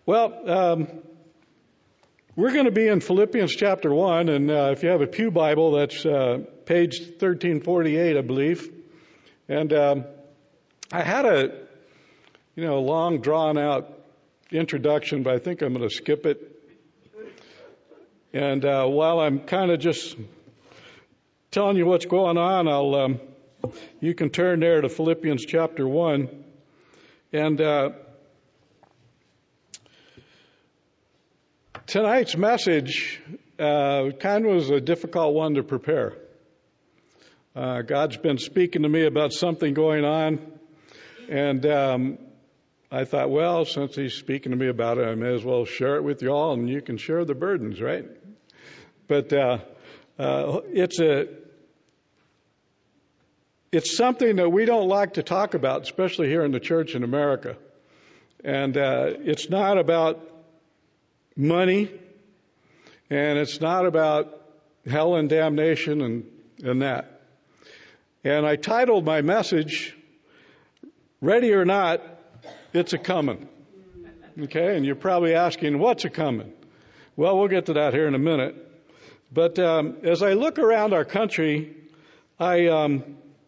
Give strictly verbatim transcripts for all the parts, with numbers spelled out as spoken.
Well, um, we're going to be in Philippians chapter one, and uh, if you have a pew Bible, that's uh, page thirteen forty-eight, I believe. And um, I had a, you know, long, drawn-out introduction, but I think I'm going to skip it. And uh, while I'm kind of just telling you what's going on, I'll um, you can turn there to Philippians chapter one, and uh, tonight's message uh, kind of was a difficult one to prepare. Uh, God's been speaking to me about something going on, and um, I thought, well, since He's speaking to me about it, I may as well share it with you all, and you can share the burdens, right? But uh, uh, it's a it's something that we don't like to talk about, especially here in the church in America, and uh, it's not about money, and it's not about hell and damnation and, and that. And I titled my message, Ready or Not, It's a Comin'. Okay, and you're probably asking, what's a comin'? Well, we'll get to that here in a minute. But um, as I look around our country, I um,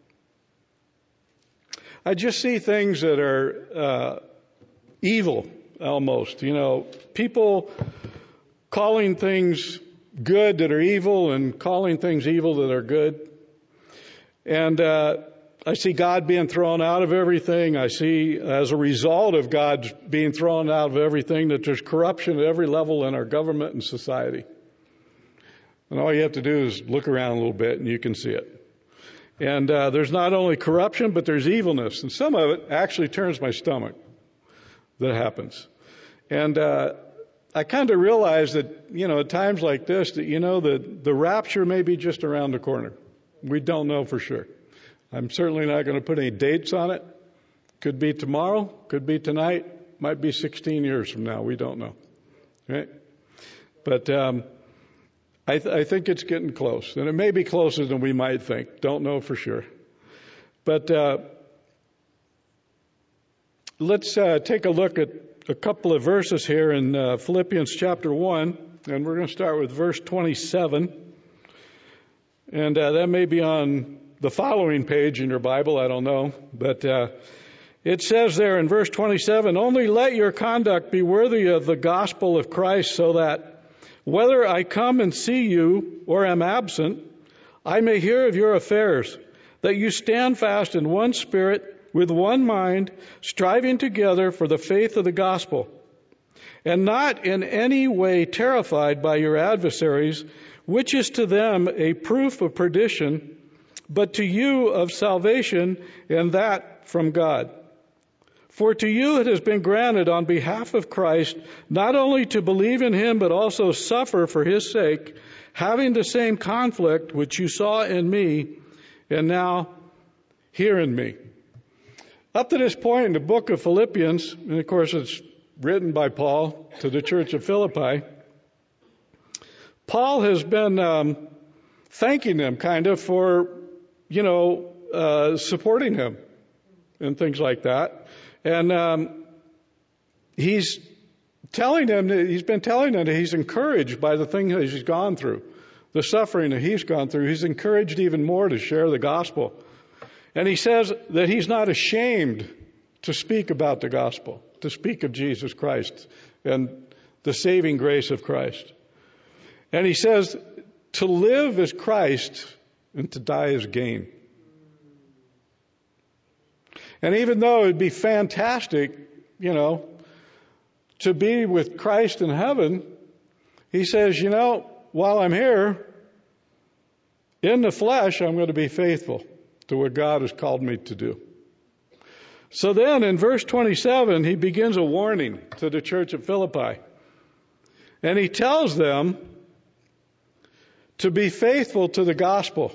I just see things that are uh, evil. Almost, you know, people calling things good that are evil and calling things evil that are good. And uh, I see God being thrown out of everything. I see, as a result of God being thrown out of everything, that there's corruption at every level in our government and society. And all you have to do is look around a little bit and you can see it. And uh, there's not only corruption, but there's evilness. And some of it actually turns my stomach. That happens. And uh, I kind of realize that, you know, at times like this, that, you know, the, the rapture may be just around the corner. We don't know for sure. I'm certainly not going to put any dates on it. Could be tomorrow, could be tonight, might be sixteen years from now. We don't know. Right? But um, I, th- I think it's getting close. And it may be closer than we might think. Don't know for sure. But uh, let's uh, take a look at a couple of verses here in uh, Philippians chapter one, and we're going to start with verse twenty-seven. And uh, that may be on the following page in your Bible, I don't know. But uh, it says there in verse twenty-seven, "Only let your conduct be worthy of the gospel of Christ, so that whether I come and see you or am absent, I may hear of your affairs, that you stand fast in one spirit, with one mind, striving together for the faith of the gospel, and not in any way terrified by your adversaries, which is to them a proof of perdition, but to you of salvation, and that from God. For to you it has been granted on behalf of Christ, not only to believe in Him, but also suffer for His sake, having the same conflict which you saw in me, and now hear in me." Up to this point in the book of Philippians, and of course it's written by Paul to the church of Philippi, Paul has been um, thanking them kind of for, you know, uh, supporting him and things like that. And um, he's telling them that he's been telling them that he's encouraged by the thing that he's gone through, the suffering that he's gone through. He's encouraged even more to share the gospel. And he says that he's not ashamed to speak about the gospel, to speak of Jesus Christ and the saving grace of Christ. And he says to live as Christ and to die as gain. And even though it'd be fantastic, you know, to be with Christ in heaven, he says, you know, while I'm here, in the flesh, I'm going to be faithful to what God has called me to do. So then in verse twenty-seven, he begins a warning to the church of Philippi. And he tells them to be faithful to the gospel.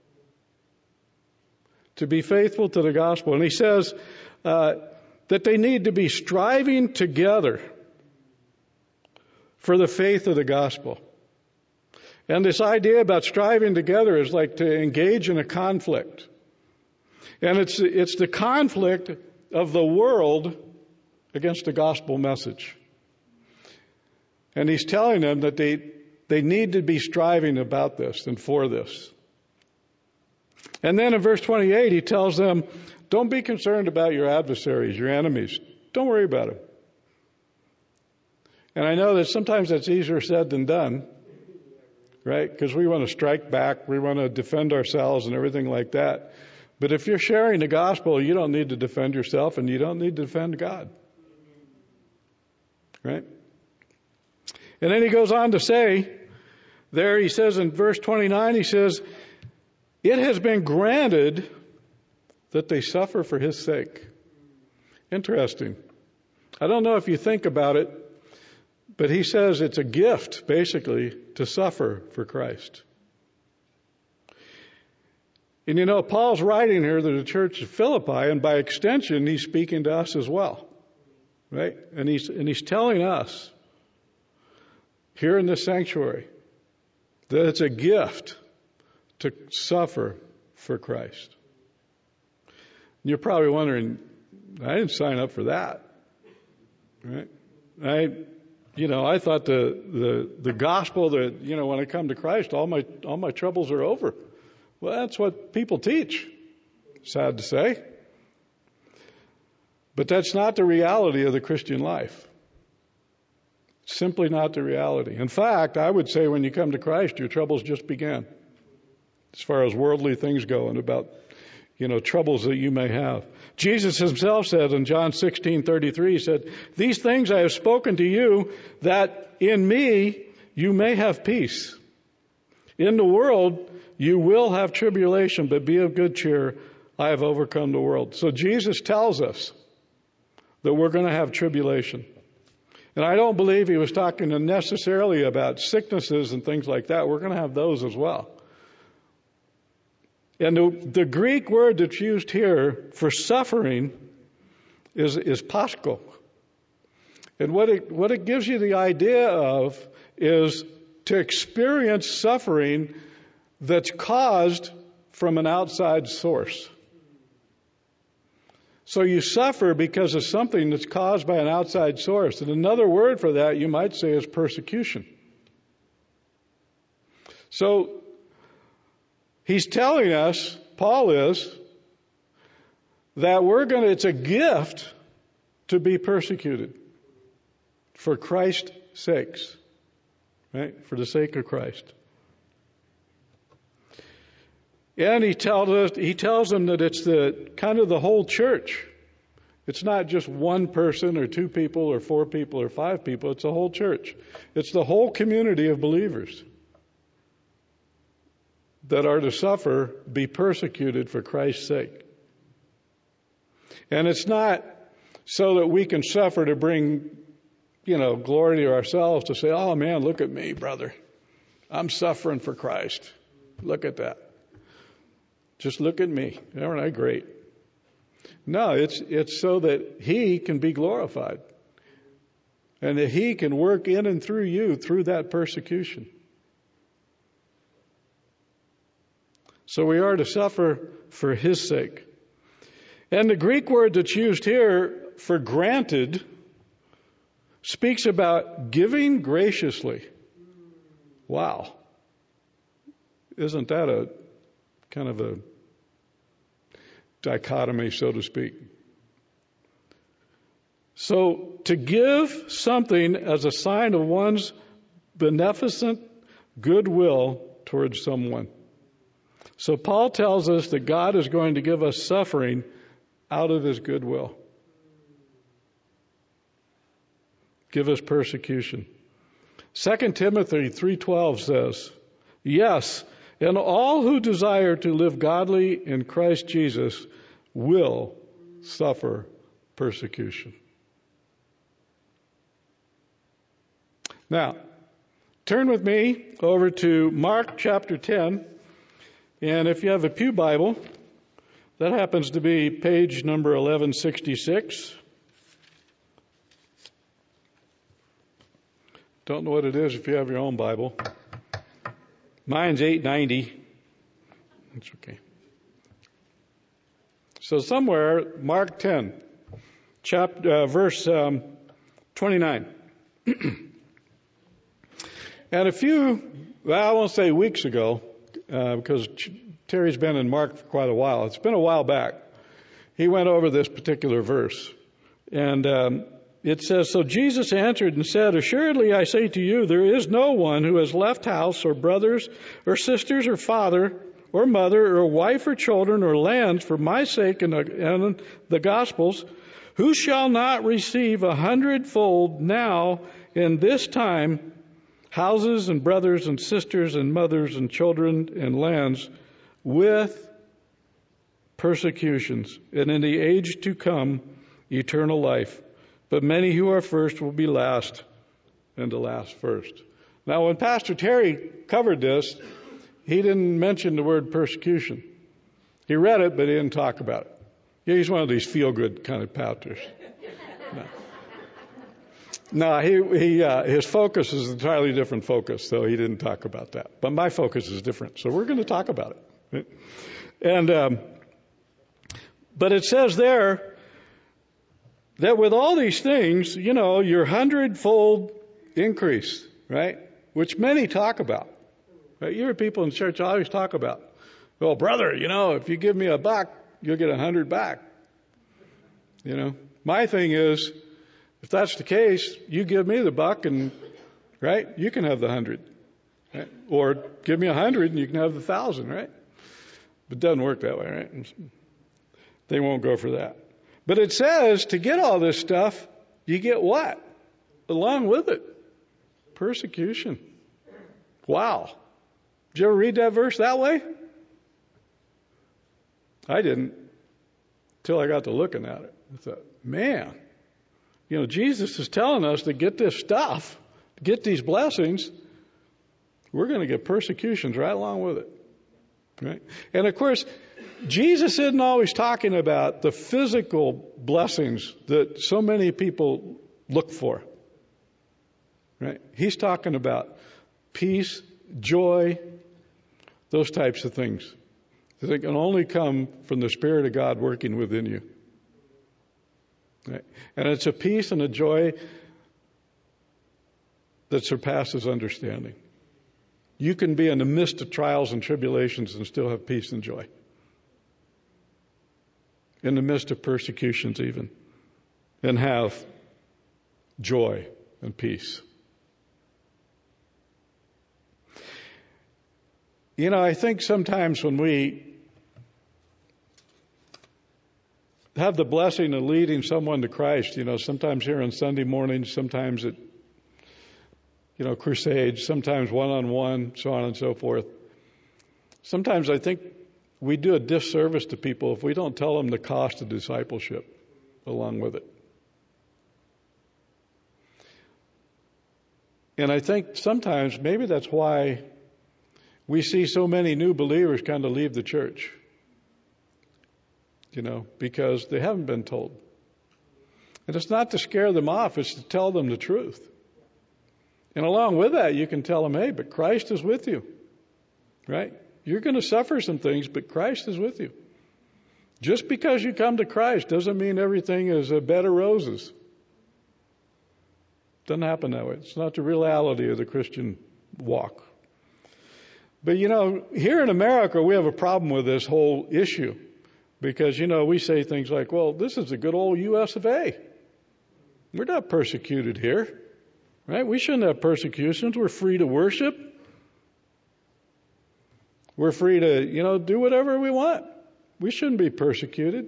To be faithful to the gospel. And he says uh, that they need to be striving together for the faith of the gospel. And this idea about striving together is like to engage in a conflict. And it's it's the conflict of the world against the gospel message. And he's telling them that they, they need to be striving about this and for this. And then in verse twenty-eight, he tells them, don't be concerned about your adversaries, your enemies. Don't worry about them. And I know that sometimes that's easier said than done, right? Because we want to strike back, we want to defend ourselves and everything like that. But if you're sharing the gospel, you don't need to defend yourself and you don't need to defend God. Right? And then he goes on to say, there he says in verse twenty-nine, he says, it has been granted that they suffer for his sake. Interesting. I don't know if you think about it, but he says it's a gift, basically, to suffer for Christ. And you know, Paul's writing here to the church of Philippi, and by extension, he's speaking to us as well. Right? And he's, and he's telling us here in this sanctuary that it's a gift to suffer for Christ. And you're probably wondering, I didn't sign up for that. Right? I, you know, I thought the, the, the gospel that, you know, when I come to Christ, all my, all my troubles are over. Well, that's what people teach. Sad to say. But that's not the reality of the Christian life. Simply not the reality. In fact, I would say when you come to Christ, your troubles just began. As far as worldly things go and about, you know, troubles that you may have. Jesus himself said in John sixteen thirty-three, he said, these things I have spoken to you, that in me you may have peace. In the world you will have tribulation, but be of good cheer. I have overcome the world. So Jesus tells us that we're going to have tribulation. And I don't believe he was talking necessarily about sicknesses and things like that. We're going to have those as well. And the, the Greek word that's used here for suffering is, is paschal. And what it, what it gives you the idea of is to experience suffering that's caused from an outside source. So you suffer because of something that's caused by an outside source. And another word for that, you might say, is persecution. So he's telling us, Paul is, that we're going to, it's a gift to be persecuted for Christ's sakes, right? For the sake of Christ. And he tells us, he tells them that it's the kind of the whole church. It's not just one person or two people or four people or five people. It's the whole church. It's the whole community of believers that are to suffer, be persecuted for Christ's sake. And it's not so that we can suffer to bring, you know, glory to ourselves, to say, oh man, look at me, brother. I'm suffering for Christ. Look at that. Just look at me. Aren't I great? No, it's it's so that he can be glorified. And that he can work in and through you through that persecution. So we are to suffer for his sake. And the Greek word that's used here for granted speaks about giving graciously. Wow. Isn't that a kind of a dichotomy, so to speak? So to give something as a sign of one's beneficent goodwill towards someone. So Paul tells us that God is going to give us suffering out of his goodwill. Give us persecution. Second Timothy three twelve says, yes, and all who desire to live godly in Christ Jesus will suffer persecution. Now, turn with me over to Mark chapter ten. And if you have a pew Bible, that happens to be page number eleven sixty-six. Don't know what it is if you have your own Bible. Mine's eight ninety. That's okay. So somewhere, Mark ten, chapter, uh, verse um, twenty-nine. And a few, well, I won't say weeks ago, uh, because Terry's been in Mark for quite a while. It's been a while back. He went over this particular verse. And um, it says, "So Jesus answered and said, 'Assuredly I say to you, there is no one who has left house or brothers or sisters or father or mother or wife or children or lands for my sake and the, and the gospel's, who shall not receive a hundredfold now in this time houses and brothers and sisters and mothers and children and lands with persecutions, and in the age to come eternal life. But many who are first will be last, and the last first.'" Now, when Pastor Terry covered this, he didn't mention the word persecution. He read it, but he didn't talk about it. He's one of these feel-good kind of pastors. No, no he, he, uh, his focus is an entirely different focus, so he didn't talk about that. But my focus is different, so we're going to talk about it. Right? And um, but it says there that with all these things, you know, your hundredfold increase, right? Which many talk about. Right? You hear people in church always talk about, "Well, brother, you know, if you give me a buck, you'll get a hundred back." You know, my thing is, if that's the case, you give me the buck and, right, you can have the hundred. Right? Or give me a hundred and you can have the thousand, right? But it doesn't work that way, right? They won't go for that. But it says to get all this stuff, you get what? Along with it? Persecution. Wow. Did you ever read that verse that way? I didn't, till I got to looking at it. I thought, man, you know, Jesus is telling us to get this stuff, to get these blessings, we're going to get persecutions right along with it. Right? And of course, Jesus isn't always talking about the physical blessings that so many people look for. Right? He's talking about peace, joy, those types of things that can only come from the Spirit of God working within you. Right? And it's a peace and a joy that surpasses understanding. You can be in the midst of trials and tribulations and still have peace and joy. In the midst of persecutions even. And have joy and peace. You know, I think sometimes when we have the blessing of leading someone to Christ, you know, sometimes here on Sunday mornings, sometimes at, you know, crusades, sometimes one-on-one, so on and so forth. Sometimes I think we do a disservice to people if we don't tell them the cost of discipleship along with it. And I think sometimes maybe that's why we see so many new believers kind of leave the church. You know, because they haven't been told. And it's not to scare them off, it's to tell them the truth. And along with that, you can tell them, hey, but Christ is with you. Right? You're going to suffer some things, but Christ is with you. Just because you come to Christ doesn't mean everything is a bed of roses. Doesn't happen that way. It's not the reality of the Christian walk. But, you know, here in America, we have a problem with this whole issue. Because, you know, we say things like, well, this is the good old U S of A. We're not persecuted here. Right? We shouldn't have persecutions. We're free to worship. We're free to, you know, do whatever we want. We shouldn't be persecuted.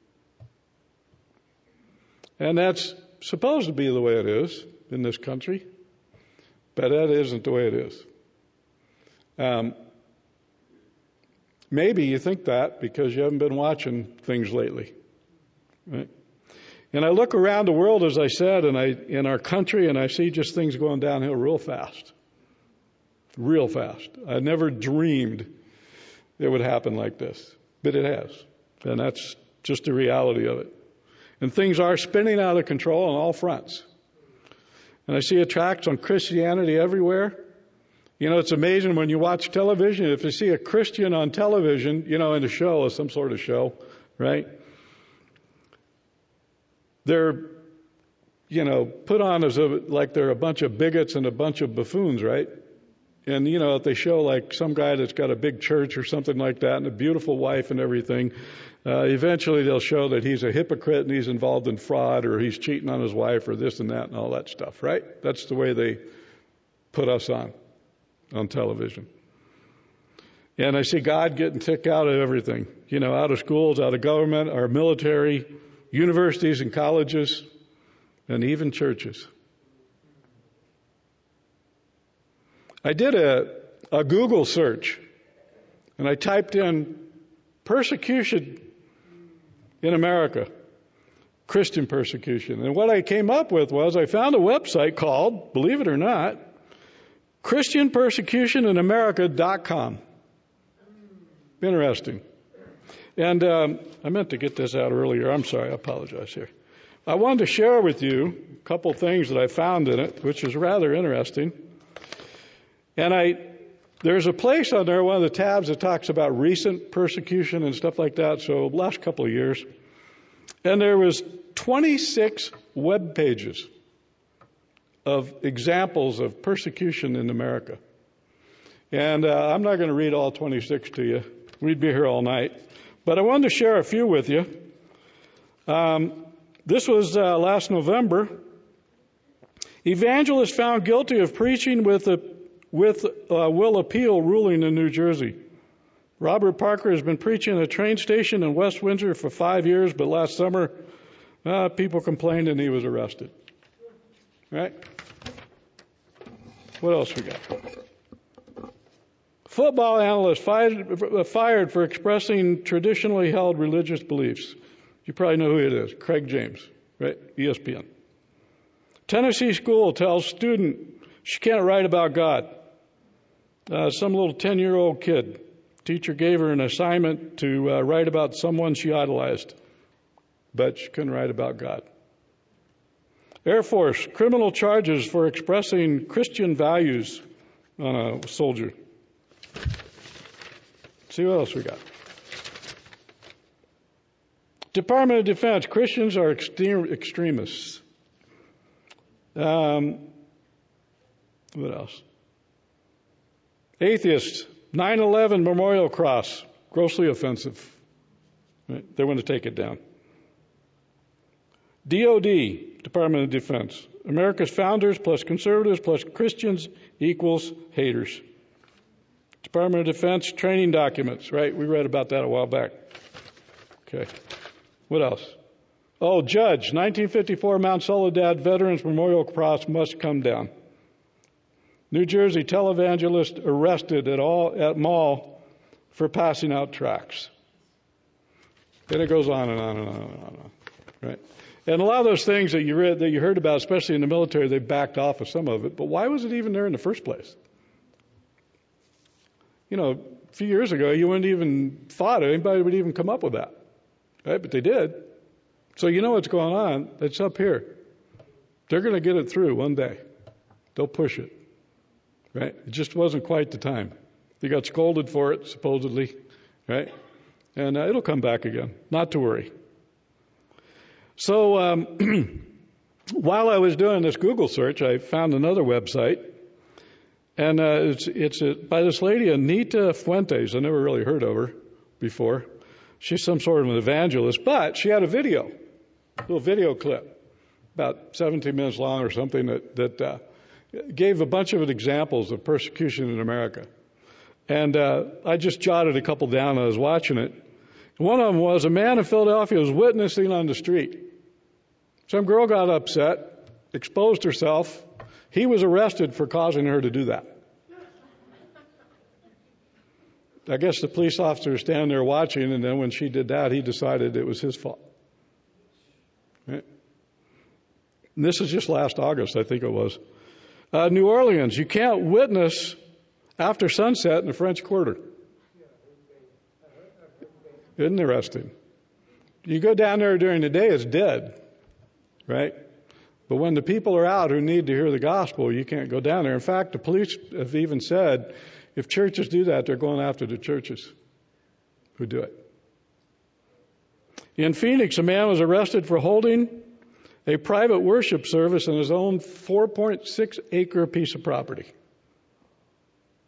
And that's supposed to be the way it is in this country. But that isn't the way it is. Um, maybe you think that because you haven't been watching things lately. Right? And I look around the world, as I said, and I in our country, and I see just things going downhill real fast. Real fast. I never dreamed it would happen like this. But it has. And that's just the reality of it. And things are spinning out of control on all fronts. And I see attacks on Christianity everywhere. You know, it's amazing when you watch television, if you see a Christian on television, you know, in a show or some sort of show, right? They're, you know, put on as a, like they're a bunch of bigots and a bunch of buffoons, right? And, you know, if they show like some guy that's got a big church or something like that and a beautiful wife and everything, uh, eventually they'll show that he's a hypocrite and he's involved in fraud or he's cheating on his wife or this and that and all that stuff, right? That's the way they put us on, on television. And I see God getting kicked out of everything, you know, out of schools, out of government, our military, universities and colleges, and even churches. I did a, a Google search, and I typed in persecution in America, Christian persecution. And what I came up with was I found a website called, believe it or not, Christian Persecution in America dot com. Interesting. And um, I meant to get this out earlier. I'm sorry. I apologize here. I wanted to share with you a couple things that I found in it, which is rather interesting. And I, there's a place on there, one of the tabs that talks about recent persecution and stuff like that, so last couple of years. And there was twenty-six web pages of examples of persecution in America. And uh, I'm not going to read all twenty-six to you. We'd be here all night. But I wanted to share a few with you. Um, this was uh, last November. Evangelist found guilty of preaching with a with uh, will appeal ruling in New Jersey. Robert Parker has been preaching at a train station in West Windsor for five years, but last summer uh, people complained and he was arrested. Right? What else we got? Football analyst fired, fired for expressing traditionally held religious beliefs. You probably know who it is. Craig James, right? E S P N. Tennessee school tells student she can't write about God. Uh, some little ten-year-old kid. Teacher gave her an assignment to uh, write about someone she idolized, but she couldn't write about God. Air Force, criminal charges for expressing Christian values on a soldier. See what else we got. Department of Defense, Christians are extreme, extremists. Um, what else? Atheists, nine eleven Memorial Cross, grossly offensive. Right? They want to take it down. D O D, Department of Defense, America's founders plus conservatives plus Christians equals haters. Department of Defense training documents, right? We read about that a while back. Okay. What else? Oh, judge, nineteen fifty-four Mount Soledad Veterans Memorial Cross must come down. New Jersey televangelist arrested at all at mall for passing out tracts. And it goes on and on and on and on, and on, right? And a lot of those things that you read, that you heard about, especially in the military, they backed off of some of it. But why was it even there in the first place? You know, a few years ago, you wouldn't even thought anybody would even come up with that, right? But they did. So you know what's going on. It's up here. They're going to get it through one day. They'll push it, right? It just wasn't quite the time. They got scolded for it, supposedly, right? And uh, it'll come back again. Not to worry. So um, while I was doing this Google search, I found another website. And uh, it's, it's a, by this lady, Anita Fuentes. I never really heard of her before. She's some sort of an evangelist, but she had a video, a little video clip, about seventeen minutes long or something, that, that uh, gave a bunch of examples of persecution in America. And uh, I just jotted a couple down as I was watching it. One of them was a man in Philadelphia was witnessing on the street. Some girl got upset, exposed herself. He was arrested for causing her to do that. I guess the police officer was standing there watching, and then when she did that, he decided it was his fault. Right? And this is just last August, I think it was. Uh, New Orleans, you can't witness after sunset in the French Quarter. Isn't it interesting? You go down there during the day, it's dead, right? But when the people are out who need to hear the gospel, you can't go down there. In fact, the police have even said if churches do that, they're going after the churches who do it. In Phoenix, a man was arrested for holding a private worship service in his own four point six acre piece of property.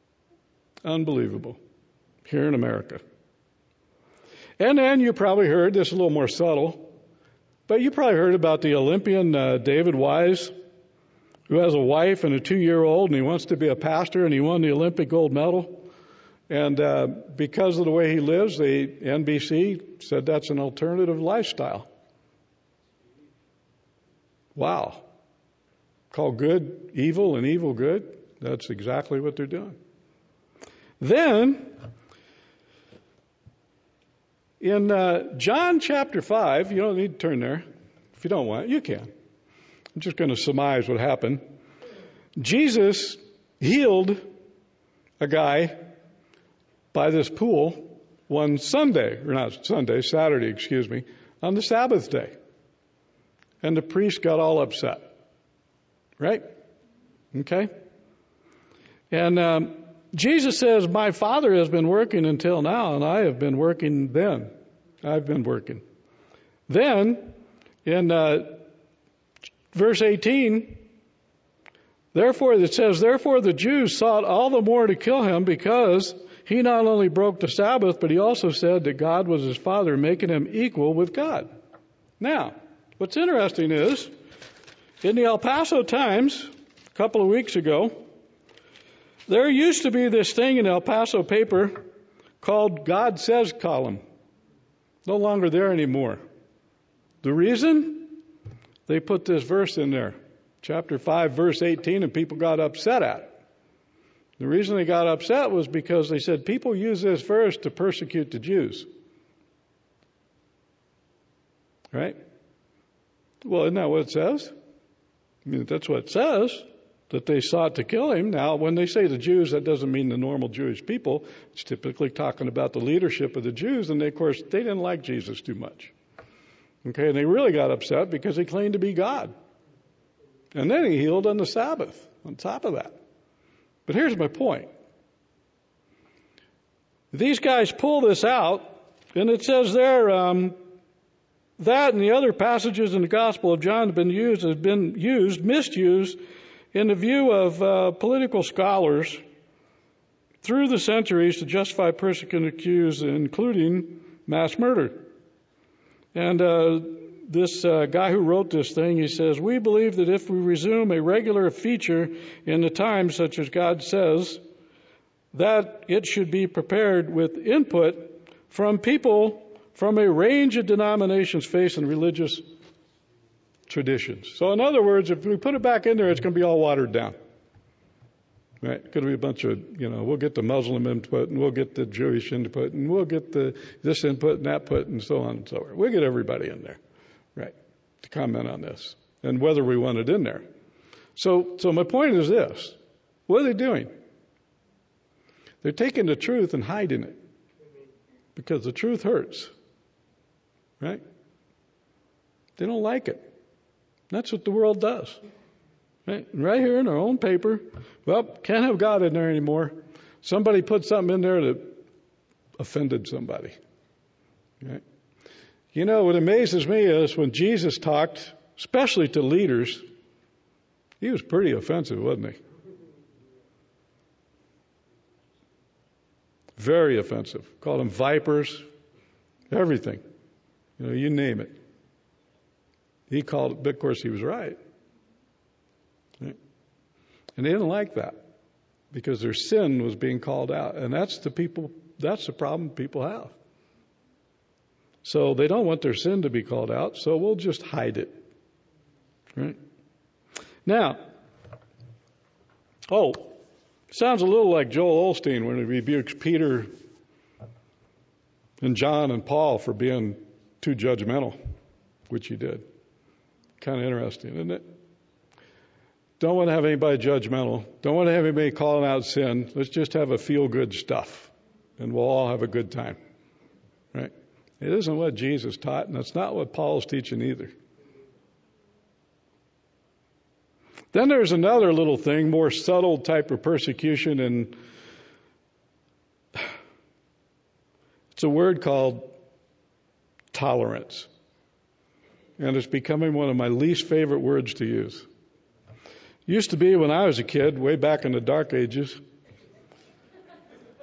Unbelievable. Here in America. And then you probably heard, this is a little more subtle, but you probably heard about the Olympian uh, David Wise, who has a wife and a two-year-old, and he wants to be a pastor, and he won the Olympic gold medal. And uh, because of the way he lives, the N B C said that's an alternative lifestyle. Wow. Call good evil and evil good. That's exactly what they're doing. Then, in uh, John chapter five, you don't need to turn there. If you don't want, you can. I'm just going to surmise what happened. Jesus healed a guy by this pool one Sunday, or not Sunday, Saturday, excuse me, on the Sabbath day. And the priest got all upset. Right? Okay? And um, Jesus says, my Father has been working until now, and I have been working then. I've been working. Then, in uh, verse eighteen, therefore, it says, therefore the Jews sought all the more to kill him because he not only broke the Sabbath, but he also said that God was his Father, making him equal with God. Now, what's interesting is, in the El Paso Times, a couple of weeks ago, there used to be this thing in El Paso paper called God Says column. No longer there anymore. The reason? They put this verse in there, chapter five, verse eighteen, and people got upset at it. The reason they got upset was because they said people use this verse to persecute the Jews. Right? Well, isn't that what it says? I mean, that's what it says, that they sought to kill him. Now, when they say the Jews, that doesn't mean the normal Jewish people. It's typically talking about the leadership of the Jews, and they, of course, they didn't like Jesus too much. Okay, and they really got upset because he claimed to be God. And then he healed on the Sabbath on top of that. But here's my point. These guys pull this out, and it says there, um, that and the other passages in the Gospel of John have been used, have been used, misused, in the view of uh, political scholars through the centuries to justify persecuting accused, including mass murder. And uh, this uh, guy who wrote this thing, he says, we believe that if we resume a regular feature in the Times, such as God Says, that it should be prepared with input from people from a range of denominations, faiths, and religious traditions. So in other words, if we put it back in there, it's going to be all watered down. Right? It's going to be a bunch of, you know, we'll get the Muslim input, and we'll get the Jewish input, and we'll get the this input and that input, and so on and so forth. We'll get everybody in there, right, to comment on this, and whether we want it in there. So, so my point is this. What are they doing? They're taking the truth and hiding it, because the truth hurts. Right? They don't like it. That's what the world does. Right? Right here in our own paper, well, can't have God in there anymore. Somebody put something in there that offended somebody. Right? You know, what amazes me is when Jesus talked, especially to leaders, he was pretty offensive, wasn't he? Very offensive. Called them vipers, everything. You know, you name it. He called it, but of course he was right. Right? And they didn't like that because their sin was being called out. And that's the people, that's the problem people have. So they don't want their sin to be called out, so we'll just hide it. Right? Now, oh, sounds a little like Joel Osteen when he rebukes Peter and John and Paul for being too judgmental, which he did. Kind of interesting, isn't it? Don't want to have anybody judgmental. Don't want to have anybody calling out sin. Let's just have a feel-good stuff, and we'll all have a good time. Right? It isn't what Jesus taught, and it's not what Paul's teaching either. Then there's another little thing, more subtle type of persecution, and it's a word called tolerance. And it's becoming one of my least favorite words to use. Used to be when I was a kid, way back in the dark ages.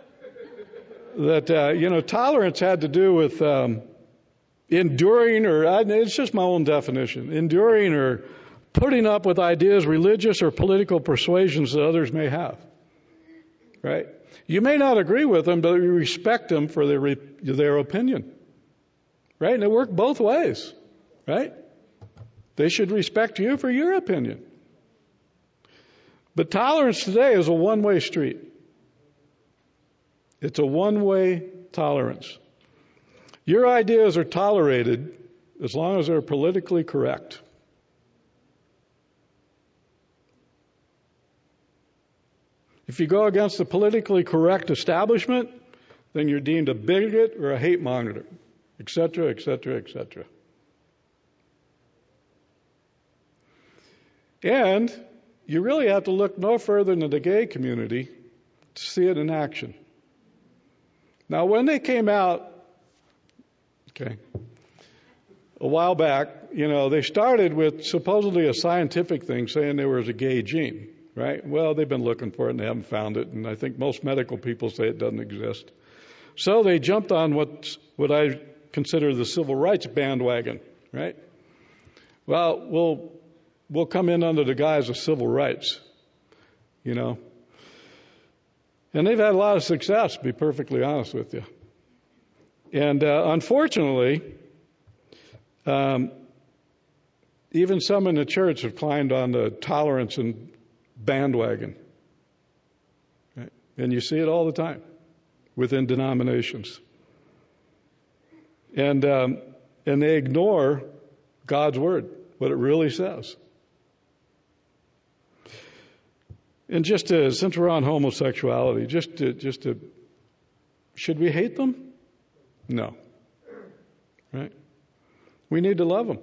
that, uh, you know, tolerance had to do with um, enduring, or it's just my own definition, enduring or putting up with ideas, religious or political persuasions that others may have. Right? You may not agree with them, but you respect them for their their opinion. Right? And it worked both ways. Right? They should respect you for your opinion. But tolerance today is a one-way street. It's a one-way tolerance. Your ideas are tolerated as long as they're politically correct. If you go against the politically correct establishment, then you're deemed a bigot or a hate monger, et cetera, et cetera, et cetera. And you really have to look no further than the gay community to see it in action. Now, when they came out, okay, a while back, you know, they started with supposedly a scientific thing saying there was a gay gene, right? Well, they've been looking for it and they haven't found it, and I think most medical people say it doesn't exist. So they jumped on what what I consider the civil rights bandwagon, right? Well, we'll we'll come in under the guise of civil rights, you know. And they've had a lot of success, to be perfectly honest with you. And uh, unfortunately, um, even some in the church have climbed on the tolerance and bandwagon. Right? And you see it all the time within denominations. And um, and they ignore God's word, what it really says. And just to, since we're on homosexuality, just to, just to, should we hate them? No. Right? We need to love them.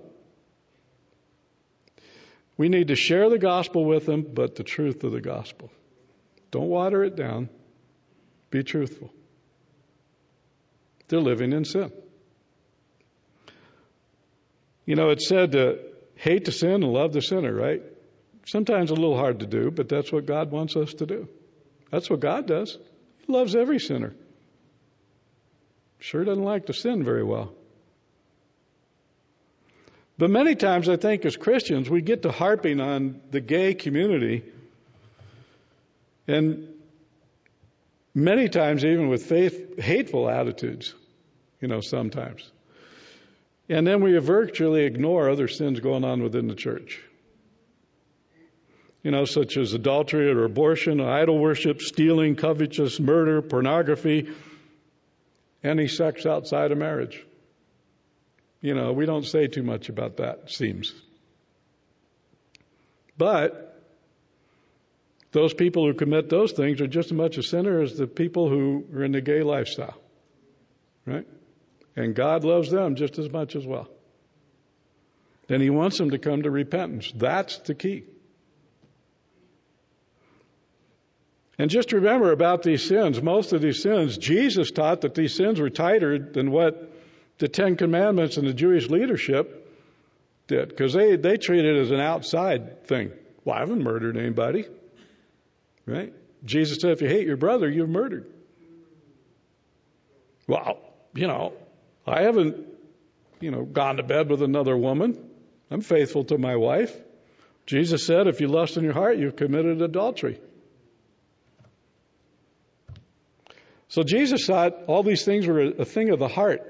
We need to share the gospel with them, but the truth of the gospel. Don't water it down. Be truthful. They're living in sin. You know, it's said to hate the sin and love the sinner, right? Sometimes a little hard to do, but that's what God wants us to do. That's what God does. He loves every sinner. Sure doesn't like to sin very well. But many times I think as Christians we get to harping on the gay community, and many times even with faith, hateful attitudes, you know, sometimes. And then we virtually ignore other sins going on within the church. You know, such as adultery or abortion, idol worship, stealing, covetous, murder, pornography, any sex outside of marriage. You know, we don't say too much about that, it seems. But those people who commit those things are just as much a sinner as the people who are in the gay lifestyle. Right? And God loves them just as much as well. And He wants them to come to repentance. That's the key. And just remember about these sins, most of these sins, Jesus taught that these sins were tighter than what the Ten Commandments and the Jewish leadership did, because they, they treat it as an outside thing. Well, I haven't murdered anybody. Right? Jesus said, if you hate your brother, you've murdered. Well, you know, I haven't, you know, gone to bed with another woman. I'm faithful to my wife. Jesus said, if you lust in your heart, you've committed adultery. So Jesus thought all these things were a thing of the heart.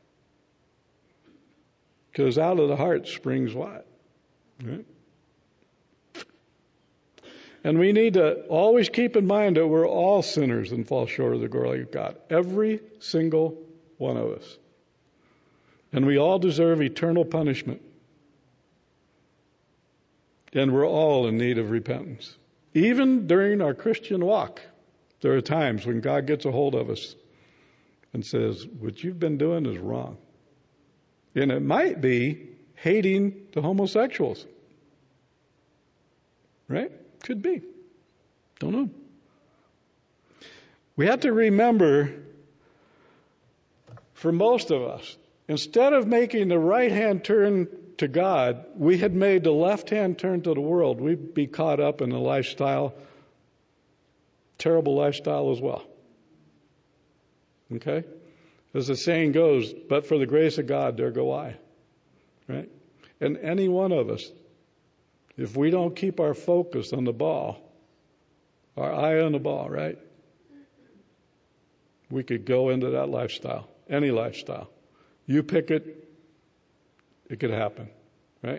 Because out of the heart springs what? Right? And we need to always keep in mind that we're all sinners and fall short of the glory of God. Every single one of us. And we all deserve eternal punishment. And we're all in need of repentance. Even during our Christian walk, there are times when God gets a hold of us and says, what you've been doing is wrong. And it might be hating the homosexuals. Right? Could be. Don't know. We have to remember, for most of us, instead of making the right-hand turn to God, we had made the left-hand turn to the world. We'd be caught up in a lifestyle, terrible lifestyle as well. Okay? As the saying goes, but for the grace of God, there go I. Right? And any one of us, if we don't keep our focus on the ball, our eye on the ball, right? We could go into that lifestyle, any lifestyle. You pick it, it could happen, right?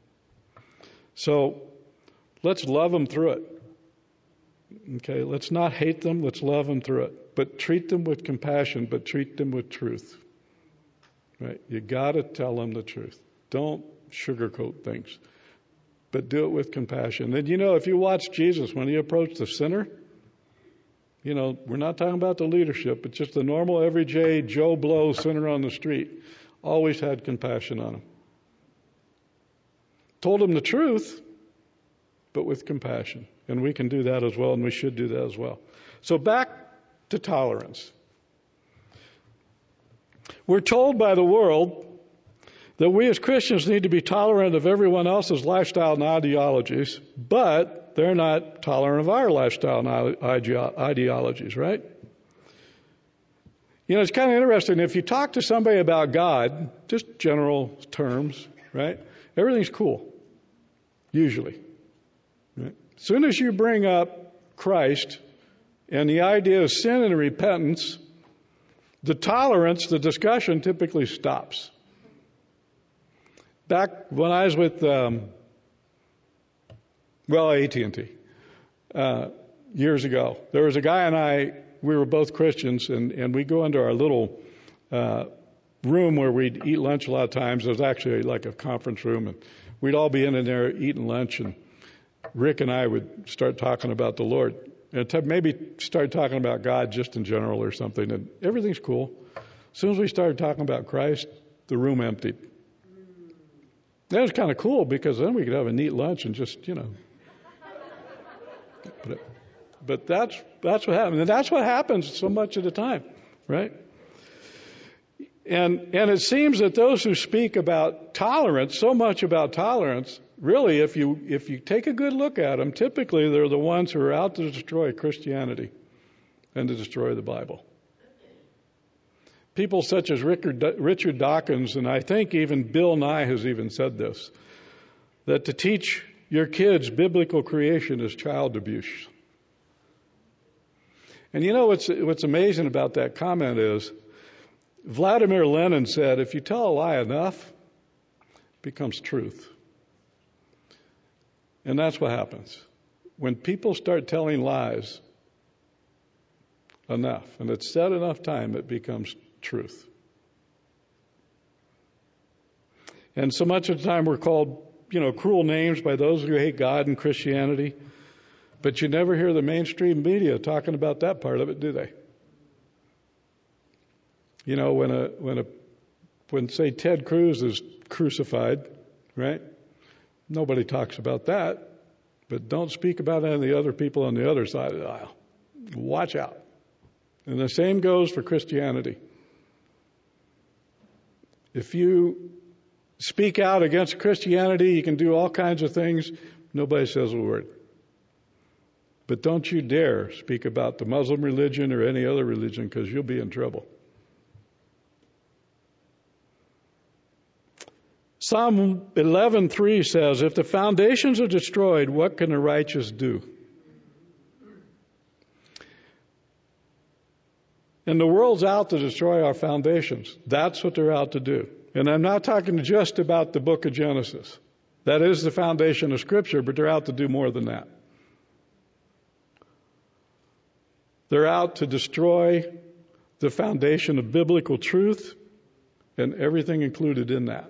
So let's love them through it. Okay, let's not hate them, let's love them through it. But treat them with compassion, but treat them with truth. Right? You got to tell them the truth. Don't sugarcoat things, but do it with compassion. And you know, if you watch Jesus when he approached the sinner, you know, we're not talking about the leadership, but just the normal, everyday Joe Blow sinner on the street, always had compassion on him. Told him the truth, but with compassion. And we can do that as well, and we should do that as well. So back to tolerance. We're told by the world that we as Christians need to be tolerant of everyone else's lifestyle and ideologies, but they're not tolerant of our lifestyle and ideologies, right? You know, it's kind of interesting. If you talk to somebody about God, just general terms, right? Everything's cool, usually. Right? As soon as you bring up Christ and the idea of sin and repentance, the tolerance, the discussion typically stops. Back when I was with, um, well, A T and T, uh, years ago, there was a guy and I, we were both Christians, and, and we go into our little uh, room where we'd eat lunch a lot of times. It was actually like a conference room, and we'd all be in there eating lunch, and Rick and I would start talking about the Lord. And maybe start talking about God just in general or something, and everything's cool. As soon as we started talking about Christ, the room emptied. That was kind of cool because then we could have a neat lunch and just, you know. But, but that's that's what happened. And that's what happens so much of the time, right? And and it seems that those who speak about tolerance, so much about tolerance, really, if you if you take a good look at them, typically they're the ones who are out to destroy Christianity and to destroy the Bible. People such as Richard, Richard Dawkins, and I think even Bill Nye has even said this, that to teach your kids biblical creation is child abuse. And you know what's, what's amazing about that comment is, Vladimir Lenin said, if you tell a lie enough, it becomes truth. And that's what happens. When people start telling lies enough, and it's said enough time, it becomes truth. And so much of the time we're called, you know, cruel names by those who hate God and Christianity, but you never hear the mainstream media talking about that part of it, do they? You know, when a when a when say Ted Cruz is crucified, right? Nobody talks about that, but don't speak about any of the other people on the other side of the aisle. Watch out. And the same goes for Christianity. If you speak out against Christianity, you can do all kinds of things. Nobody says a word. But don't you dare speak about the Muslim religion or any other religion, because you'll be in trouble. Psalm eleven three says, if the foundations are destroyed, what can the righteous do? And the world's out to destroy our foundations. That's what they're out to do. And I'm not talking just about the book of Genesis. That is the foundation of Scripture, but they're out to do more than that. They're out to destroy the foundation of biblical truth and everything included in that.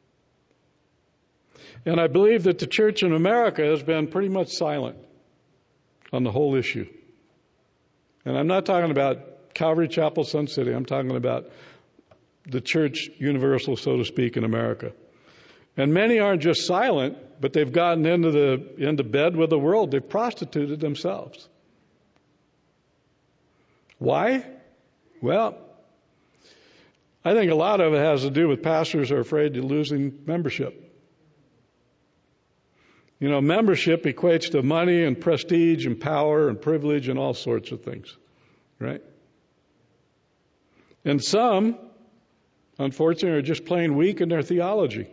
And I believe that the church in America has been pretty much silent on the whole issue. And I'm not talking about Calvary Chapel, Sun City. I'm talking about the church universal, so to speak, in America. And many aren't just silent, but they've gotten into the into bed with the world. They've prostituted themselves. Why? Well, I think a lot of it has to do with pastors are afraid of losing membership. You know, membership equates to money and prestige and power and privilege and all sorts of things, right? And some, unfortunately, are just plain weak in their theology.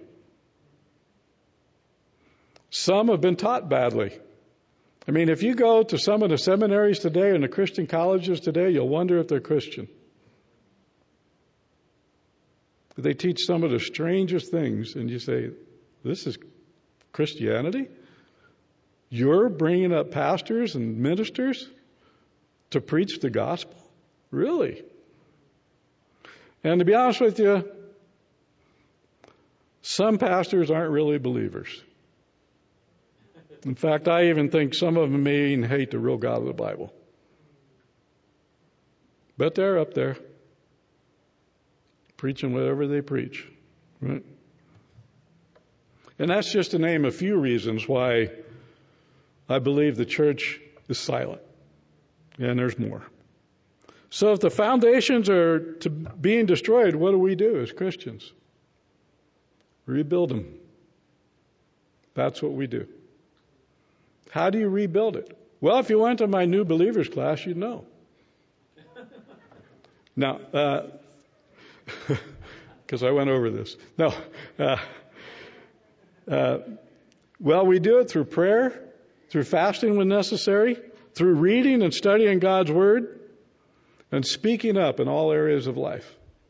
Some have been taught badly. I mean, if you go to some of the seminaries today and the Christian colleges today, you'll wonder if they're Christian. They teach some of the strangest things, and you say, this is Christianity? You're bringing up pastors and ministers to preach the gospel? Really? And to be honest with you, some pastors aren't really believers. In fact, I even think some of them may even hate the real God of the Bible. But they're up there, preaching whatever they preach. Right? And that's just to name a few reasons why I believe the church is silent. And there's more. So if the foundations are to being destroyed, what do we do as Christians? Rebuild them. That's what we do. How do you rebuild it? Well, if you went to my new believers class, you'd know. Now, because uh, I went over this. No. Uh, uh, well, we do it through prayer, through fasting when necessary, through reading and studying God's Word, and speaking up in all areas of life.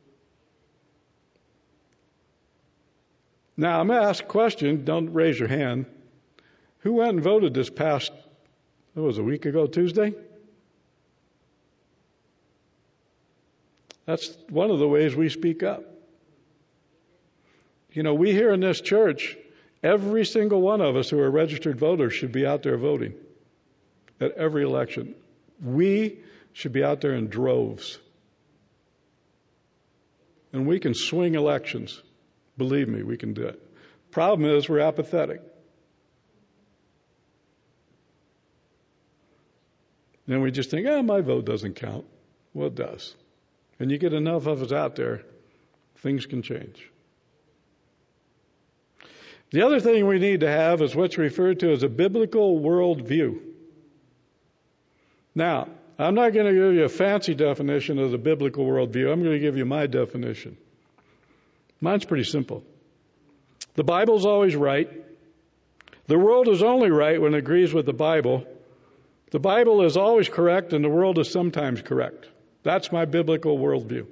Now, I'm going to ask a question. Don't raise your hand. Who went and voted this past, it was a week ago, Tuesday? That's one of the ways we speak up. You know, we here in this church, every single one of us who are registered voters should be out there voting at every election. We should be out there in droves. And we can swing elections. Believe me, we can do it. Problem is, we're apathetic. Then we just think, oh, my vote doesn't count. Well, it does. And you get enough of us out there, things can change. The other thing we need to have is what's referred to as a biblical worldview. Now, I'm not going to give you a fancy definition of the biblical worldview. I'm going to give you my definition. Mine's pretty simple. The Bible's always right. The world is only right when it agrees with the Bible. The Bible is always correct, and the world is sometimes correct. That's my biblical worldview.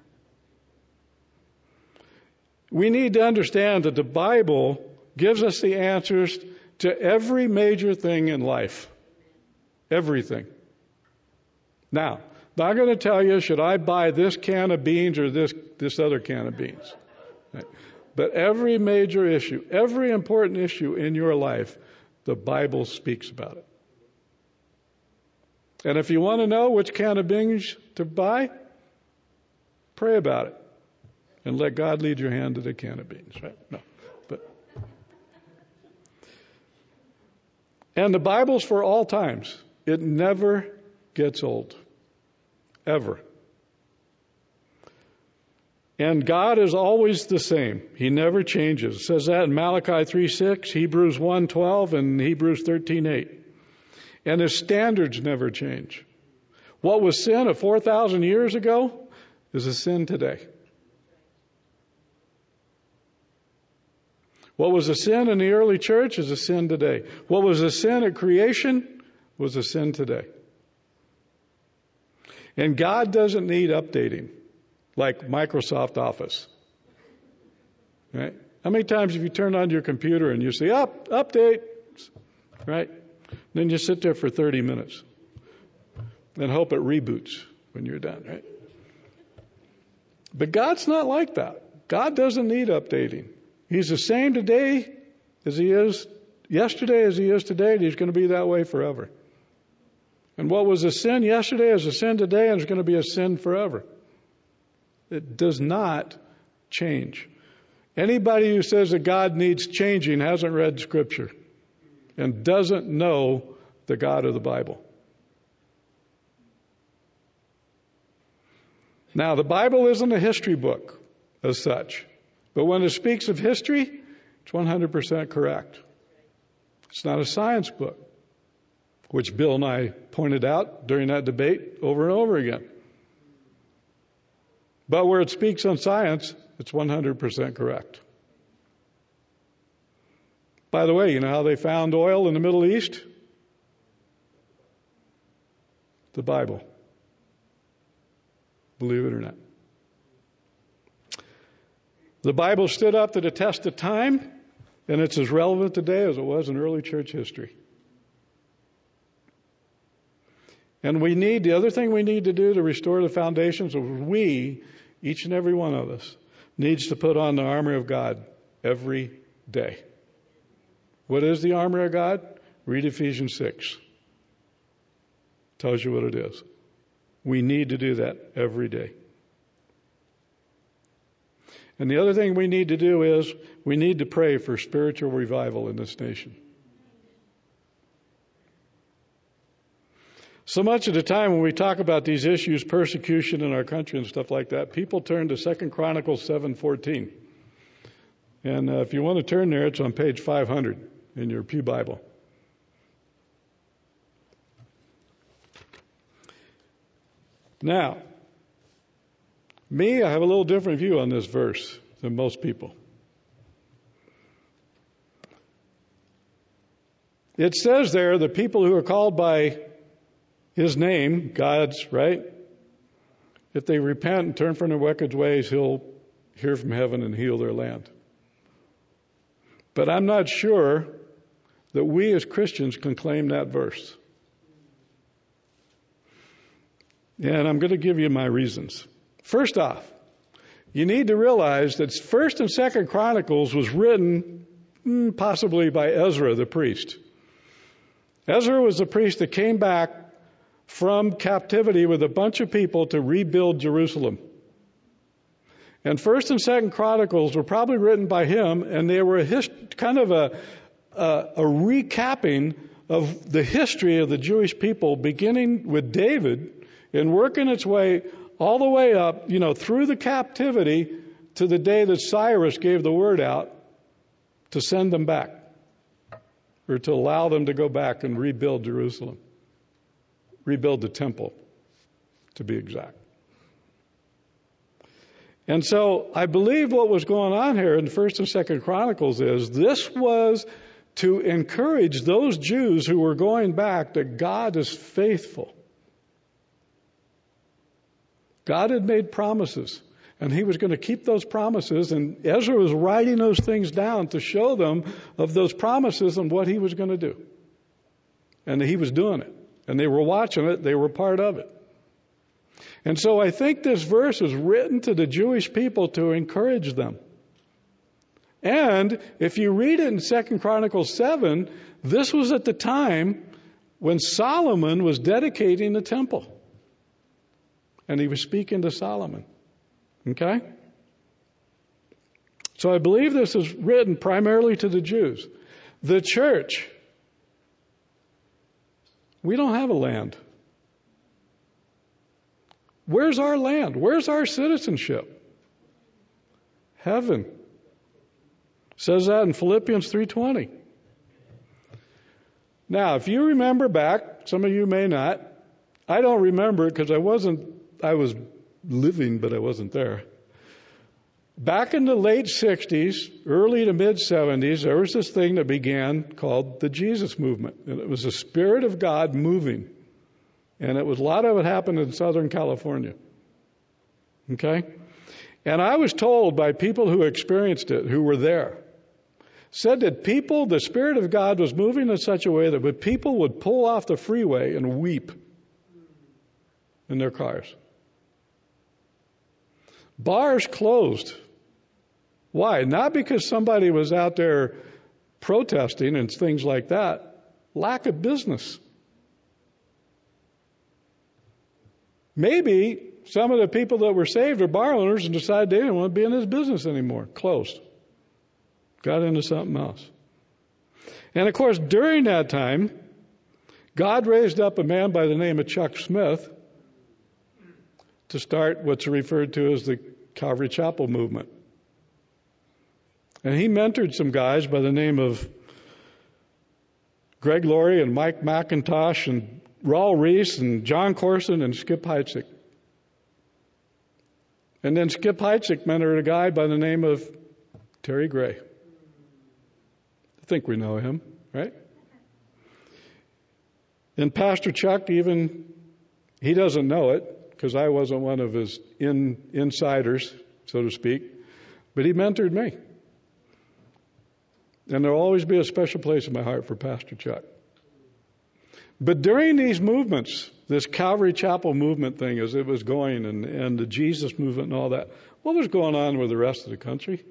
We need to understand that the Bible gives us the answers to every major thing in life. Everything. Now, I'm not going to tell you, should I buy this can of beans or this, this other can of beans? Right. But every major issue, every important issue in your life, the Bible speaks about it. And if you want to know which can of beans to buy, pray about it. And let God lead your hand to the can of beans, right? No. But and the Bible's for all times. It never gets old. Ever. And God is always the same. He never changes. It says that in Malachi three six, Hebrews one twelve, and Hebrews thirteen eight. And His standards never change. What was sin of four thousand years ago is a sin today. What was a sin in the early church is a sin today. What was a sin at creation was a sin today. And God doesn't need updating like Microsoft Office. Right? How many times have you turned on your computer and you say, up, update, right? Then you sit there for thirty minutes and hope it reboots when you're done, right? But God's not like that. God doesn't need updating. He's the same today as He is yesterday, as He is today, and He's going to be that way forever. And what was a sin yesterday is a sin today, and it's going to be a sin forever. It does not change. Anybody who says that God needs changing hasn't read Scripture and doesn't know the God of the Bible. Now, the Bible isn't a history book as such, but when it speaks of history, it's one hundred percent correct. It's not a science book, which Bill and I pointed out during that debate over and over again. But where it speaks on science, it's one hundred percent correct. By the way, you know how they found oil in the Middle East? The Bible. Believe it or not. The Bible stood up to the test of time, and it's as relevant today as it was in early church history. And we need, the other thing we need to do to restore the foundations of we, each and every one of us, needs to put on the armor of God every day. What is the armor of God? Read Ephesians six. Tells you what it is. We need to do that every day. And the other thing we need to do is we need to pray for spiritual revival in this nation. So much of the time when we talk about these issues, persecution in our country and stuff like that, people turn to Second Chronicles seven fourteen. And uh, if you want to turn there, it's on page five hundred in your Pew Bible. Now, me, I have a little different view on this verse than most people. It says there, the people who are called by His name, God's, right? If they repent and turn from their wicked ways, He'll hear from heaven and heal their land. But I'm not sure that we as Christians can claim that verse. And I'm going to give you my reasons. First off, you need to realize that First and Second Chronicles was written mm, possibly by Ezra the priest. Ezra was the priest that came back from captivity with a bunch of people to rebuild Jerusalem. And First and Second Chronicles were probably written by him, and they were a hist- kind of a, a, a recapping of the history of the Jewish people, beginning with David and working its way all the way up, you know, through the captivity to the day that Cyrus gave the word out to send them back, or to allow them to go back and rebuild Jerusalem. Rebuild the temple, to be exact. And so I believe what was going on here in First and Second Chronicles is this was to encourage those Jews who were going back that God is faithful. God had made promises, and He was going to keep those promises, and Ezra was writing those things down to show them of those promises and what He was going to do. And He was doing it. And they were watching it. They were part of it. And so I think this verse is written to the Jewish people to encourage them. And if you read it in Second Chronicles seven, this was at the time when Solomon was dedicating the temple. And he was speaking to Solomon. Okay? So I believe this is written primarily to the Jews. The church, we don't have a land. Where's our land? Where's our citizenship? Heaven. Says that in Philippians three twenty. Now, if you remember back, some of you may not. I don't remember it because I wasn't, I was living, but I wasn't there. Back in the late sixties, early to mid seventies, there was this thing that began called the Jesus movement. And it was the Spirit of God moving. And it was a lot of it happened in Southern California. Okay? And I was told by people who experienced it, who were there, said that people, the Spirit of God was moving in such a way that people would pull off the freeway and weep in their cars. Bars closed. Why? Not because somebody was out there protesting and things like that. Lack of business. Maybe some of the people that were saved are bar owners and decided they didn't want to be in this business anymore. Closed. Got into something else. And of course, during that time, God raised up a man by the name of Chuck Smith to start what's referred to as the Calvary Chapel movement. And he mentored some guys by the name of Greg Laurie and Mike McIntosh and Raul Reese and John Corson and Skip Heitzig. And then Skip Heitzig mentored a guy by the name of Terry Gray. I think we know him, right? And Pastor Chuck, even, he doesn't know it, because I wasn't one of his in, insiders, so to speak, but he mentored me. And there'll always be a special place in my heart for Pastor Chuck. But during these movements, this Calvary Chapel movement thing as it was going, and, and the Jesus movement and all that, what was going on with the rest of the country?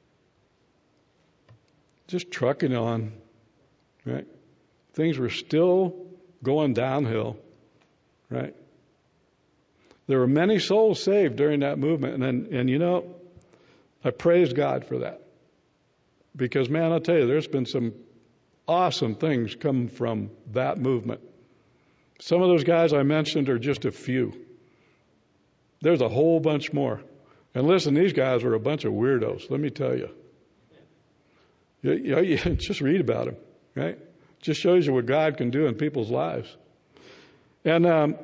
Just trucking on, right? Things were still going downhill, right? There were many souls saved during that movement, and and you know, I praise God for that. Because, man, I'll tell you, there's been some awesome things come from that movement. Some of those guys I mentioned are just a few. There's a whole bunch more. And listen, these guys were a bunch of weirdos, let me tell you. You, you, know, you just read about them, right? Just shows you what God can do in people's lives. And um,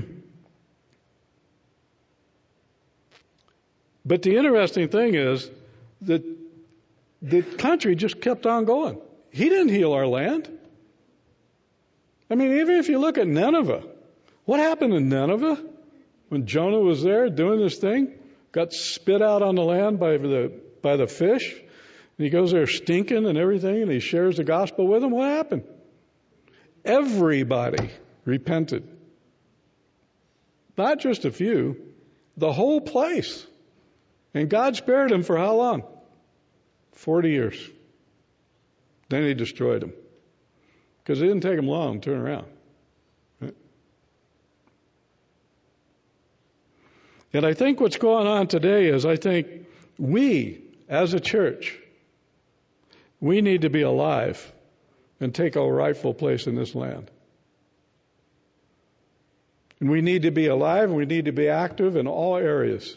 but the interesting thing is that the country just kept on going. He didn't heal our land. I mean, even if you look at Nineveh, what happened in Nineveh when Jonah was there doing this thing? Got spit out on the land by the by the fish, and he goes there stinking and everything, and he shares the gospel with them. What happened? Everybody repented. Not just a few, the whole place. And God spared him for how long? Forty years. Then he destroyed them. Because it didn't take them long to turn around. Right? And I think what's going on today is I think we, as a church, we need to be alive and take our rightful place in this land. And we need to be alive and we need to be active in all areas.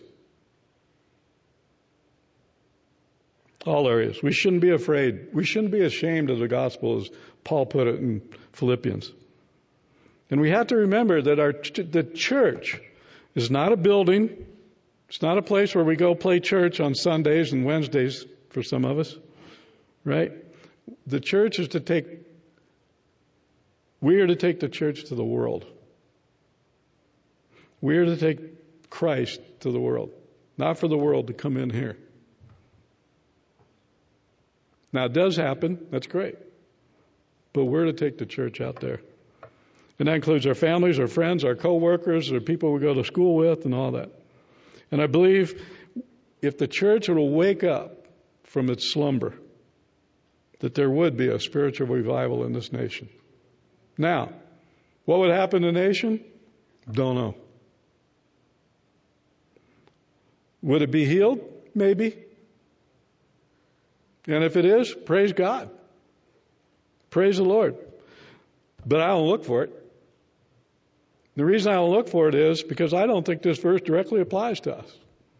All areas. We shouldn't be afraid. We shouldn't be ashamed of the gospel, as Paul put it in Philippians. And we have to remember that our the church is not a building. It's not a place where we go play church on Sundays and Wednesdays for some of us, right? The church is to take, we are to take the church to the world. We are to take Christ to the world, not for the world to come in here. Now, it does happen. That's great. But we're to take the church out there. And that includes our families, our friends, our co-workers, our people we go to school with, and all that. And I believe if the church will wake up from its slumber, that there would be a spiritual revival in this nation. Now, what would happen to the nation? Don't know. Would it be healed? Maybe. And if it is, praise God. Praise the Lord. But I don't look for it. The reason I don't look for it is because I don't think this verse directly applies to us.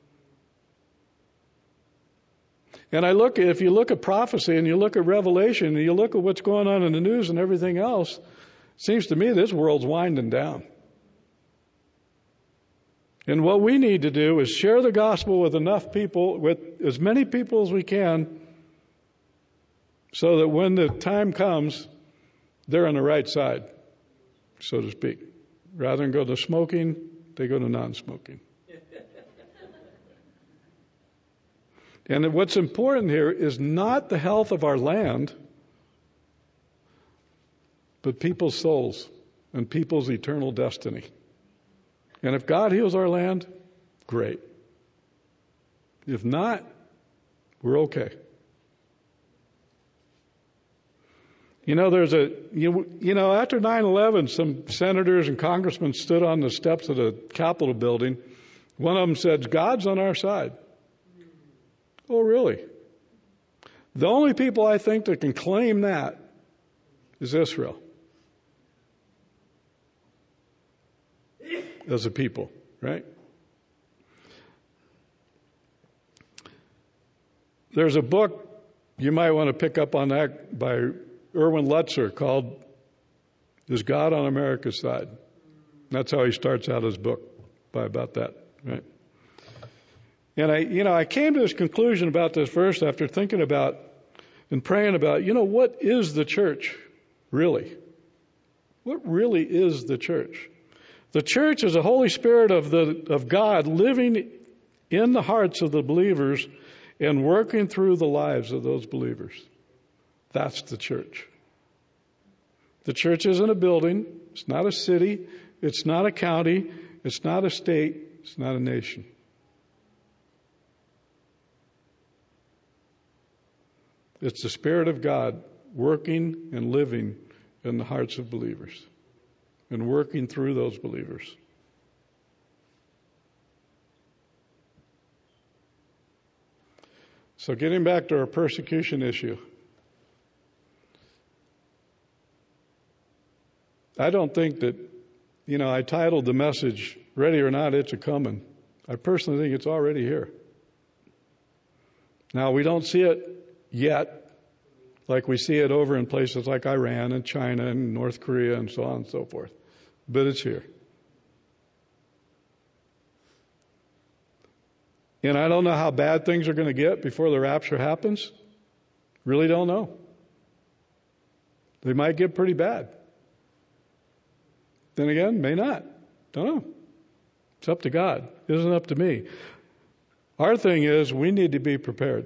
And I look, if you look at prophecy and you look at Revelation and you look at what's going on in the news and everything else, it seems to me this world's winding down. And what we need to do is share the gospel with enough people, with as many people as we can, so that when the time comes, they're on the right side, so to speak. Rather than go to smoking, they go to non-smoking. And what's important here is not the health of our land, but people's souls and people's eternal destiny. And if God heals our land, great. If not, we're okay. You know, there's a, you, you know, after nine eleven, some senators and congressmen stood on the steps of the Capitol building. One of them said, God's on our side. Oh, really? The only people I think that can claim that is Israel. As a people, right? There's a book you might want to pick up on that by Erwin Lutzer called Is God on America's Side? That's how he starts out his book, by about that, right? And I, you know, I came to this conclusion about this verse after thinking about and praying about, you know, what is the church really? What really is the church? The church is the Holy Spirit of the of God living in the hearts of the believers and working through the lives of those believers. That's the church. The church isn't a building. It's not a city. It's not a county. It's not a state. It's not a nation. It's the Spirit of God working and living in the hearts of believers and working through those believers. So getting back to our persecution issue. I don't think that, you know, I titled the message, Ready or Not, It's A-Comin'. I personally think it's already here. Now, we don't see it yet, like we see it over in places like Iran and China and North Korea and so on and so forth. But it's here. And I don't know how bad things are going to get before the rapture happens. Really don't know. They might get pretty bad. Then again, may not. Don't know. It's up to God. It isn't up to me. Our thing is we need to be prepared.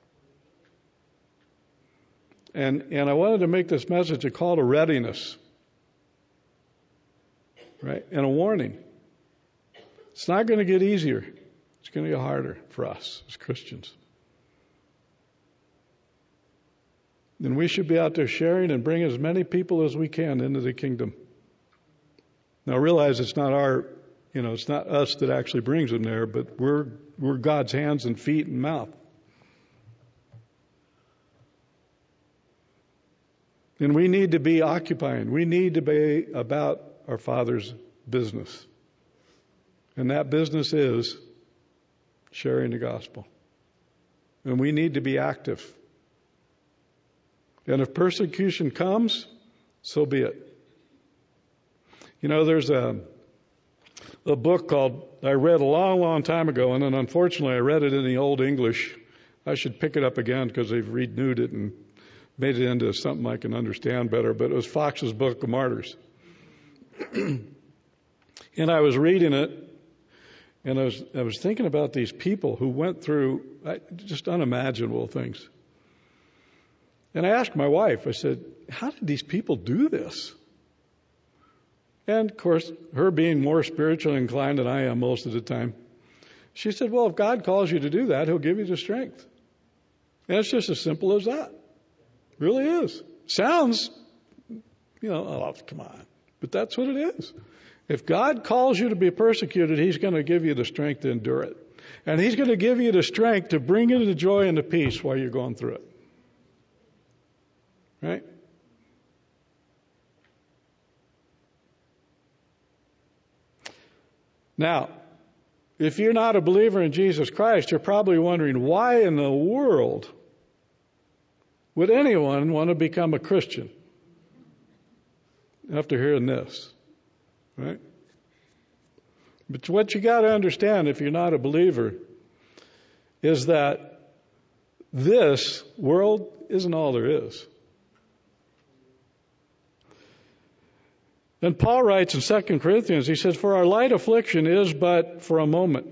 And and I wanted to make this message a call to readiness. Right? And a warning. It's not going to get easier. It's going to get harder for us as Christians. And we should be out there sharing and bring as many people as we can into the kingdom. Now realize it's not our, you know, it's not us that actually brings them there, but we're we're God's hands and feet and mouth. And we need to be occupying. We need to be about our Father's business. And that business is sharing the gospel. And we need to be active. And if persecution comes, so be it. You know, there's a a book called, I read a long, long time ago, and then unfortunately I read it in the Old English. I should pick it up again because they've renewed it and made it into something I can understand better. But it was Fox's Book of Martyrs. And I was reading it, and I was I was thinking about these people who went through just unimaginable things. And I asked my wife, I said, how did these people do this? And, of course, her being more spiritually inclined than I am most of the time, she said, well, if God calls you to do that, He'll give you the strength. And it's just as simple as that. It really is. Sounds, you know, oh, come on. But that's what it is. If God calls you to be persecuted, He's going to give you the strength to endure it. And He's going to give you the strength to bring you the joy and the peace while you're going through it. Right? Now, if you're not a believer in Jesus Christ, you're probably wondering, why in the world would anyone want to become a Christian after hearing this? Right? But what you got to understand if you're not a believer is that this world isn't all there is. And Paul writes in Second Corinthians, he says, for our light affliction is but for a moment,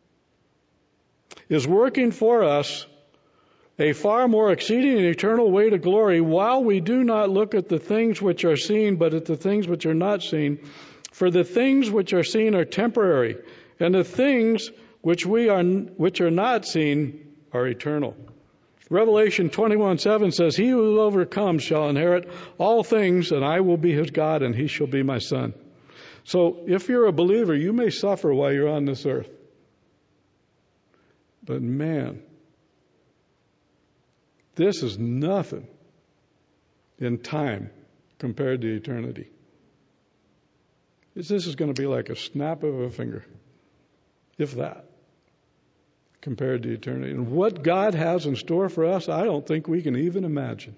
is working for us a far more exceeding and eternal weight of glory, while we do not look at the things which are seen, but at the things which are not seen. For the things which are seen are temporary, and the things which we are which are not seen are eternal. Revelation twenty-one seven says, he who overcomes shall inherit all things, and I will be his God, and he shall be my son. So if you're a believer, you may suffer while you're on this earth. But man, this is nothing in time compared to eternity. This is going to be like a snap of a finger, if that, compared to eternity. And what God has in store for us, I don't think we can even imagine.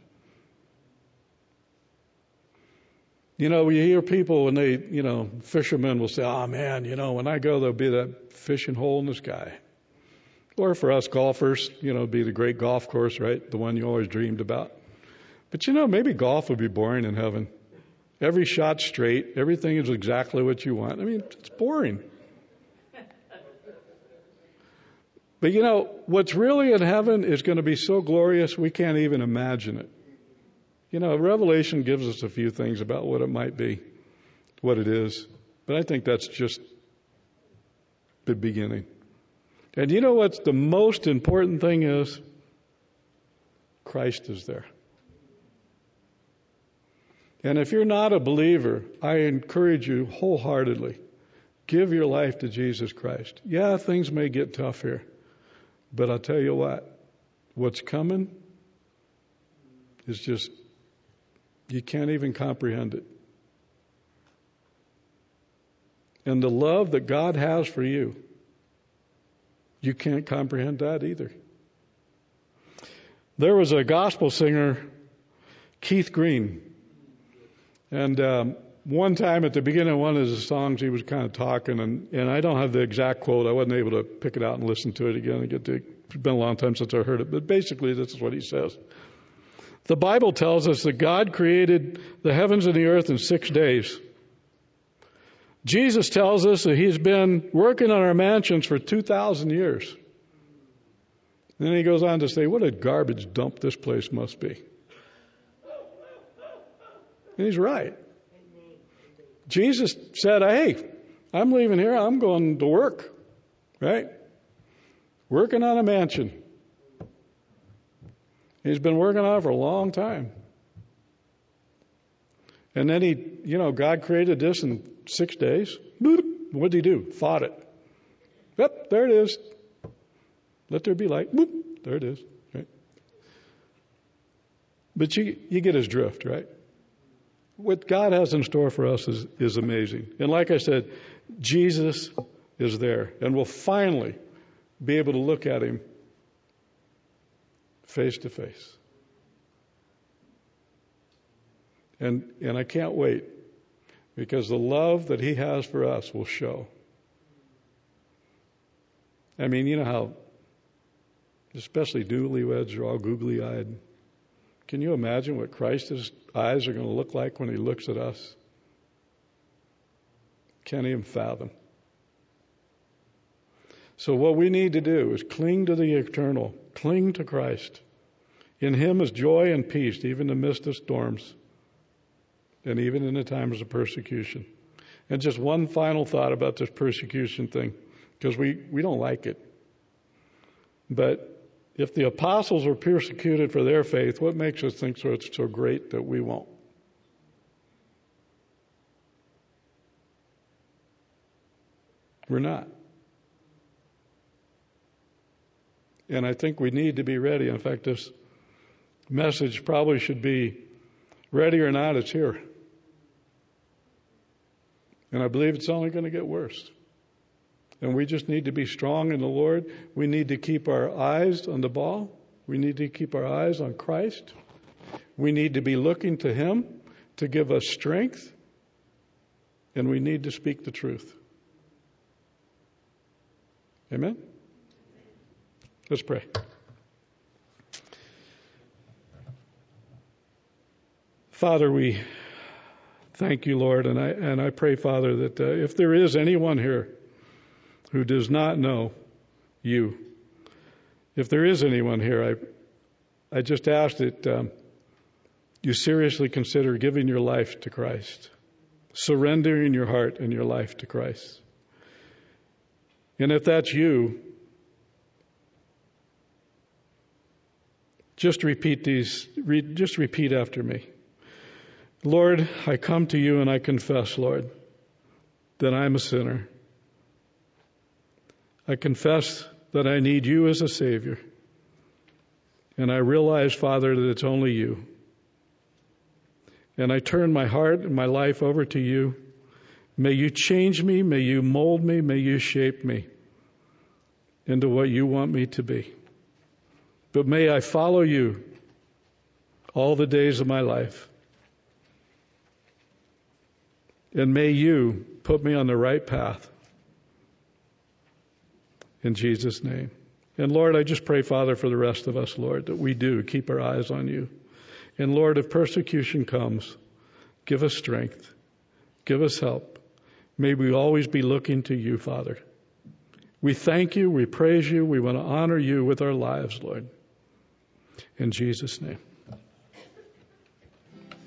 You know, you hear people when they, you know, fishermen will say, oh man, you know, when I go, there'll be that fishing hole in the sky. Or for us golfers, you know, it'd be the great golf course, right? The one you always dreamed about. But you know, maybe golf would be boring in heaven. Every shot straight, everything is exactly what you want. I mean, it's boring. But you know, what's really in heaven is going to be so glorious we can't even imagine it. You know, Revelation gives us a few things about what it might be, what it is. But I think that's just the beginning. And you know what's the most important thing is? Christ is there. And if you're not a believer, I encourage you wholeheartedly, give your life to Jesus Christ. Yeah, things may get tough here. But I'll tell you what, what's coming is just, you can't even comprehend it. And the love that God has for you, you can't comprehend that either. There was a gospel singer, Keith Green. And um, one time at the beginning of one of his songs, he was kind of talking, and, and I don't have the exact quote. I wasn't able to pick it out and listen to it again. And get to, it's been a long time since I heard it. But basically, this is what he says. The Bible tells us that God created the heavens and the earth in six days. Jesus tells us that he's been working on our mansions for two thousand years. And then he goes on to say, what a garbage dump this place must be. And he's right. Jesus said, hey, I'm leaving here. I'm going to work. Right? Working on a mansion. He's been working on it for a long time. And then he, you know, God created this in six days. What did he do? Fought it. Yep, there it is. Let there be light. Boop, there it is. Right? But you, you get his drift, right? What God has in store for us is, is amazing. And like I said, Jesus is there. And we'll finally be able to look at him face to face. And and I can't wait, because the love that he has for us will show. I mean, you know how, especially newlyweds are all googly-eyed. Can you imagine what Christ's eyes are going to look like when he looks at us? Can't even fathom. So what we need to do is cling to the eternal, cling to Christ. In him is joy and peace, even in the midst of storms, and even in the times of persecution. And just one final thought about this persecution thing, because we, we don't like it. But if the apostles were persecuted for their faith, what makes us think so it's so great that we won't? We're not. And I think we need to be ready. In fact, this message probably should be, ready or not, it's here. And I believe it's only going to get worse. And we just need to be strong in the Lord. We need to keep our eyes on the ball. We need to keep our eyes on Christ. We need to be looking to him to give us strength. And we need to speak the truth. Amen? Let's pray. Father, we thank you, Lord, and I and I pray, Father, that uh, if there is anyone here who does not know you, if there is anyone here, I I just ask that um, you seriously consider giving your life to Christ, surrendering your heart and your life to Christ. And if that's you, just repeat these, re, just repeat after me. Lord, I come to you and I confess, Lord, that I'm a sinner. I confess that I need you as a Savior. And I realize, Father, that it's only you. And I turn my heart and my life over to you. May you change me, may you mold me, may you shape me into what you want me to be. But may I follow you all the days of my life. And may you put me on the right path. In Jesus' name, And Lord, I just pray, Father, for the rest of us, Lord, that we do keep our eyes on you. And Lord, if persecution comes, give us strength. Give us help. May we always be looking to you, Father. We thank you. We praise you. We want to honor you with our lives, Lord. In Jesus' name.